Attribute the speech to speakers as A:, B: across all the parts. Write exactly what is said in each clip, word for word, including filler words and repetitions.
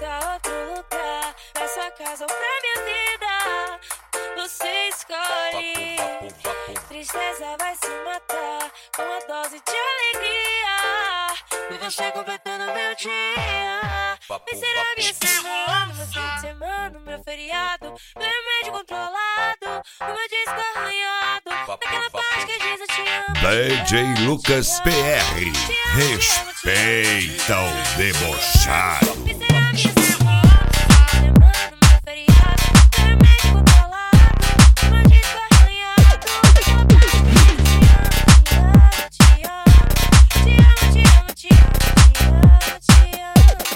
A: tal outro lugar, pra sua casa ou pra minha vida, você escolhe. Tristeza vai se matar com a dose de alegria, e você completando meu dia. E será minha semana, meu fim de semana, meu feriado, meu remédio controlado, o meu disco arranhado, naquela parte que diz eu te amo.
B: D J Lucas P R, respeita o debochado.
A: E será minha semana, meu fim de semana, meu feriado, meu remédio controlado, o meu disco arranhado, naquela parte que diz eu te amo, te amo, te amo, te amo, te amo, te amo, te amo.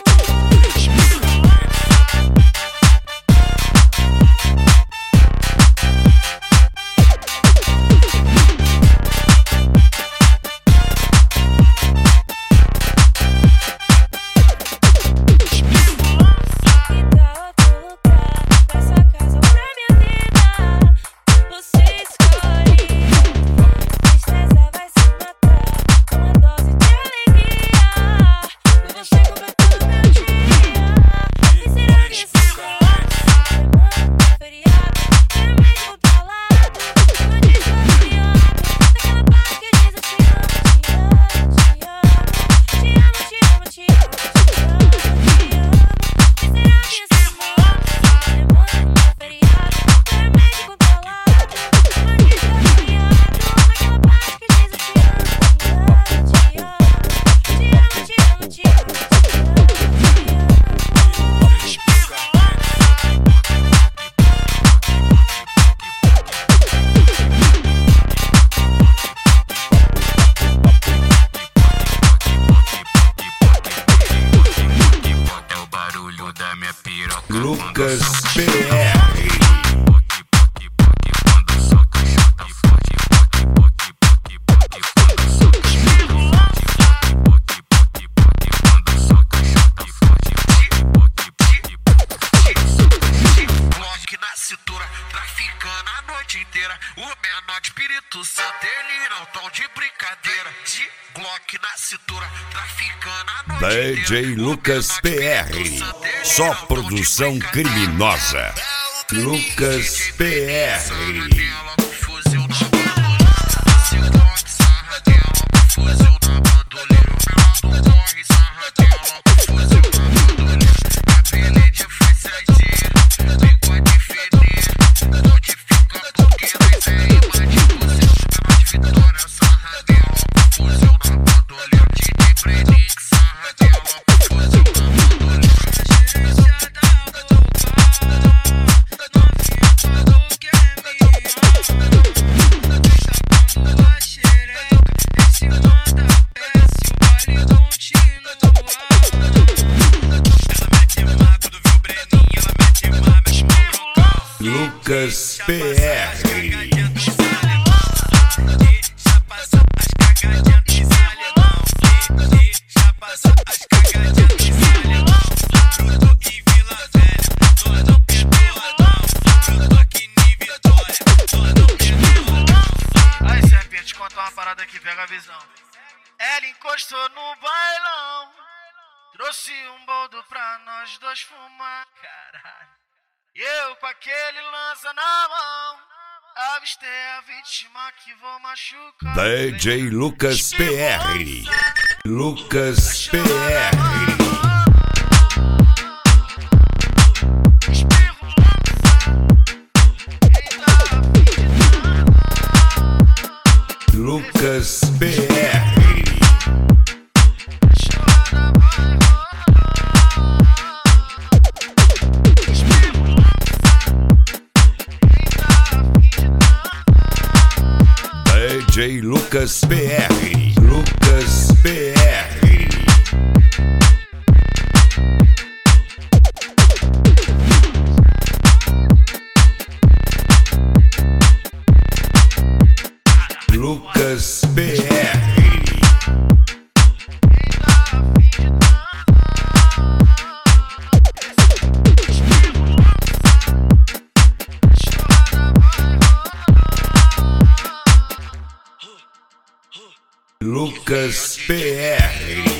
B: Lucas P R.
C: Traficando a noite inteira, o menor de Espírito Santo, ele não tão de brincadeira. De Glock na cintura, traficando a noite
B: D J
C: inteira.
B: Lucas P R, só produção criminosa. Lucas P R. Lucas P R.
C: Aí, serpente, conta uma parada aqui, pega a visão. Ela encostou no bailão, trouxe um boldo pra nós dois fumar. Caralho. E eu com aquele lança na mão, avistei a vítima que vou machucar.
B: D J Lucas P R. Lucas P R. Lucas P R. D J Lucas P R. Lucas P R. Lucas P R. Lucas P R.